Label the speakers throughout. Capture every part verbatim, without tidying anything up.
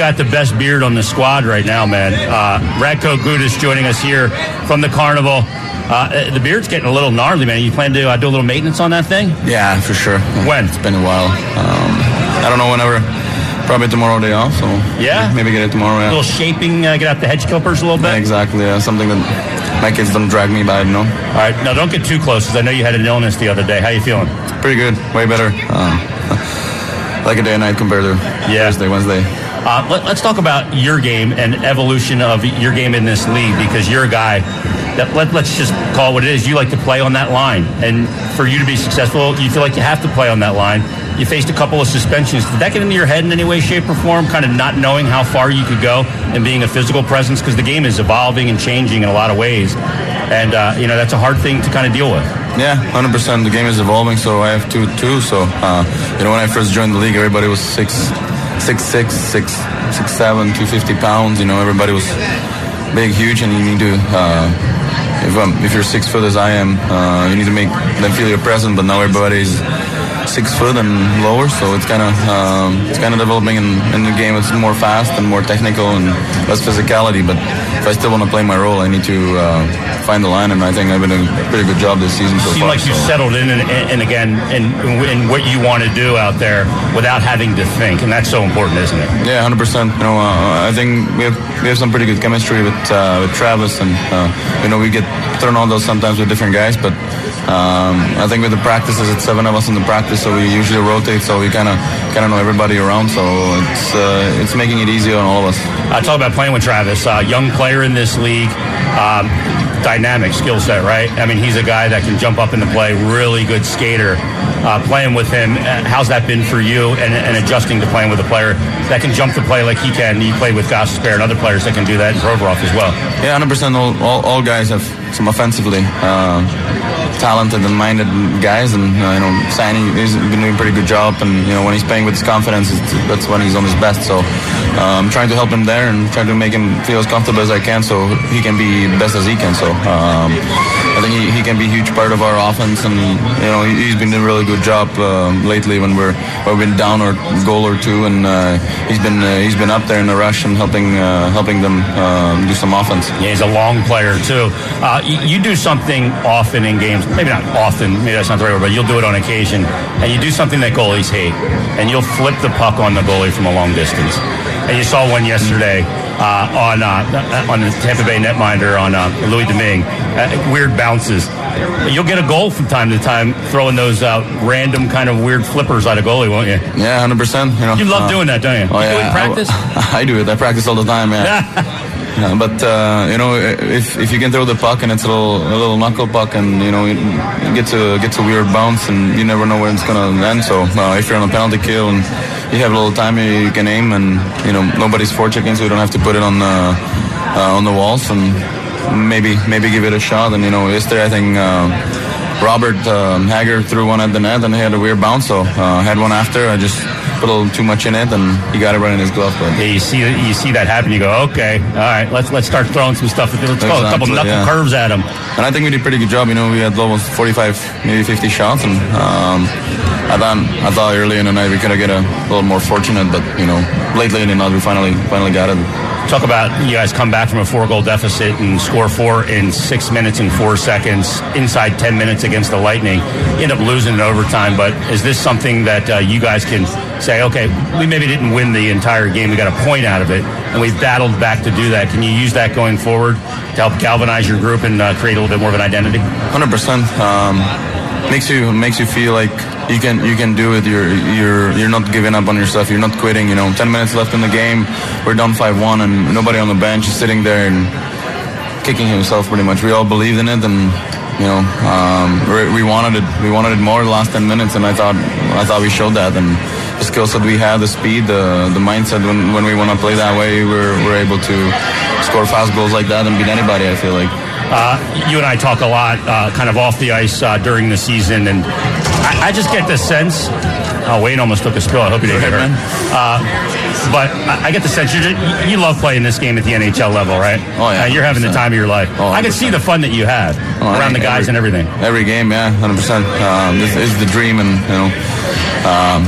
Speaker 1: got the best beard on the squad right now, man. Uh, Radko Gudas joining us here from the Carnival. Uh, the beard's getting a little gnarly, man. You plan to uh, do a little maintenance on that thing?
Speaker 2: Yeah, for sure.
Speaker 1: When?
Speaker 2: It's been a while. Um, I don't know, whenever. Probably tomorrow day off, so
Speaker 1: yeah,
Speaker 2: maybe get it tomorrow. Yeah.
Speaker 1: A little shaping, uh, get out the hedge clippers a little bit.
Speaker 2: Yeah, exactly, yeah. Something that my kids don't drag me by, you know.
Speaker 1: All right, now don't get too close, because I know you had an illness the other day. How you feeling?
Speaker 2: Pretty good, way better. Um, like a day and night compared to
Speaker 1: yeah.
Speaker 2: Thursday, Wednesday.
Speaker 1: Uh, let, let's talk about your game and evolution of your game in this league, because you're a guy that, let, let's just call it what it is. You like to play on that line, and for you to be successful, you feel like you have to play on that line. You faced a couple of suspensions. Did that get into your head in any way, shape, or form, kind of not knowing how far you could go and being a physical presence? Because the game is evolving and changing in a lot of ways. And, uh, you know, that's a hard thing to kind of deal with.
Speaker 2: Yeah, one hundred percent. The game is evolving, so I have two, too. So, uh, you know, when I first joined the league, everybody was six, six, six, six, six, seven, two hundred fifty pounds. You know, everybody was big, huge, and you need to, uh, if, um, if you're six foot as I am, uh, you need to make them feel your presence, but now everybody's six foot and lower, so it's kind of um, it's kind of developing in, in the game. It's more fast and more technical and less physicality. But if I still want to play my role, I need to uh, find the line, and I think I've been doing a pretty good job this season so
Speaker 1: far. Seem like you so. settled in and, and again in, in what you want to do out there without having to think, and that's so important, isn't it?
Speaker 2: Yeah, one hundred percent. You know, uh, I think we have we have some pretty good chemistry with uh, with Travis, and uh, you know we get thrown on those sometimes with different guys, but. Um, I think with the practices, it's seven of us in the practice, so we usually rotate, so we kind of kind of know everybody around, so it's uh, it's making it easier on all of us.
Speaker 1: I uh, talk about playing with Travis, uh, young player in this league, um, dynamic skill set, right? I mean, he's a guy that can jump up into play, really good skater. Uh, playing with him, how's that been for you, and, and adjusting to playing with a player that can jump to play like he can? You played with Gostisbehere and other players that can do that, and Provorov as well.
Speaker 2: Yeah, one hundred percent. All, all, all guys have some offensively uh, talented and minded guys, and uh, you know, Sani has been doing a pretty good job, and you know, when he's playing with his confidence, it's, that's when he's on his best. So uh, I'm trying to help him there and trying to make him feel as comfortable as I can, so he can be best as he can. So um, I think he, he can be a huge part of our offense, and you know, he's been doing a really good job uh, lately when we're when we've been down or goal or two, and uh, he's been uh, he's been up there in the rush and helping uh, helping them uh, do some offense.
Speaker 1: Yeah, he's a long player too. Uh, you, you do something often in games, maybe not often, maybe that's not the right word, but you'll do it on occasion, and you do something that goalies hate, and you'll flip the puck on the goalie from a long distance. And you saw one yesterday uh, on uh, on the Tampa Bay netminder on uh, Louis Domingue. Uh, weird bounces. You'll get a goal from time to time throwing those uh, random kind of weird flippers at a goalie, won't you?
Speaker 2: Yeah, one hundred percent. You know,
Speaker 1: you love
Speaker 2: uh,
Speaker 1: doing that, don't you?
Speaker 2: Oh,
Speaker 1: you
Speaker 2: yeah,
Speaker 1: do it in practice?
Speaker 2: I, I do it. I practice all the time, yeah. yeah but, uh, you know, if if you can throw the puck and it's a little a little knuckle puck and, you know, it gets a, gets a weird bounce and you never know where it's going to end. So uh, if you're on a penalty kill and you have a little time, you can aim, and, you know, nobody's forechecking, so you don't have to put it on the, uh, on the walls, and maybe maybe give it a shot. And, you know, yesterday I think uh, Robert um, Hager threw one at the net and he had a weird bounce, so I uh, had one after. I just put a little too much in it and he got it right in his glove. But
Speaker 1: yeah, you see you see that happen, you go, okay, all right, let's let's start throwing some stuff. Let's exactly, throw a couple knuckle yeah. curves at him.
Speaker 2: And I think we did a pretty good job. You know, we had almost forty-five, maybe fifty shots, and um, I thought I thought early in the night we could have get a little more fortunate, but you know, lately in the night we finally finally got it.
Speaker 1: Talk about you guys come back from a four-goal deficit and score four in six minutes and four seconds inside ten minutes against the Lightning. You end up losing in overtime, but is this something that uh, you guys can say, okay, we maybe didn't win the entire game, we got a point out of it, and we've battled back to do that. Can you use that going forward to help galvanize your group and uh, create a little bit more of an identity?
Speaker 2: one hundred percent. Um, makes you makes you feel like you can you can do it. You're you're you're not giving up on yourself. You're not quitting. You know, ten minutes left in the game. We're down five one, and nobody on the bench is sitting there and kicking himself. Pretty much, we all believed in it, and you know, um, we wanted it. We wanted it more the last ten minutes, and I thought I thought we showed that. And the skills that we had, the speed, the the mindset. When when we want to play that way, we're we're able to score fast goals like that and beat anybody. I feel like.
Speaker 1: Uh, you and I talk a lot, uh, kind of off the ice uh, during the season, and I, I just get the sense. Oh, Wayne almost took a spill. I hope you didn't get hurt. Uh, but I, I get the sense you you love playing this game at the N H L level, right?
Speaker 2: Oh yeah,
Speaker 1: uh, you're having the time of your life.
Speaker 2: Oh,
Speaker 1: I can see the fun that you had oh, around the guys
Speaker 2: every,
Speaker 1: and everything.
Speaker 2: Every game, yeah, one hundred percent. Um, this is the dream, and you know. Um,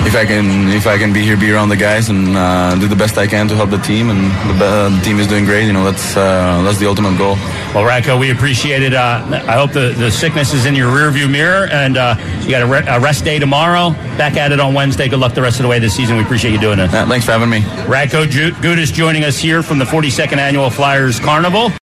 Speaker 2: if I can if I can be here, be around the guys, and uh, do the best I can to help the team, and the, uh, the team is doing great. You know, that's uh, that's the ultimate goal.
Speaker 1: Well, Radko, we appreciate it. Uh, I hope the, the sickness is in your rearview mirror, and uh, you got a, re- a rest day tomorrow. Back at it on Wednesday. Good luck the rest of the way this season. We appreciate you doing it.
Speaker 2: Yeah, thanks for having me.
Speaker 1: Radko Gudas joining us here from the forty-second Annual Flyers Carnival.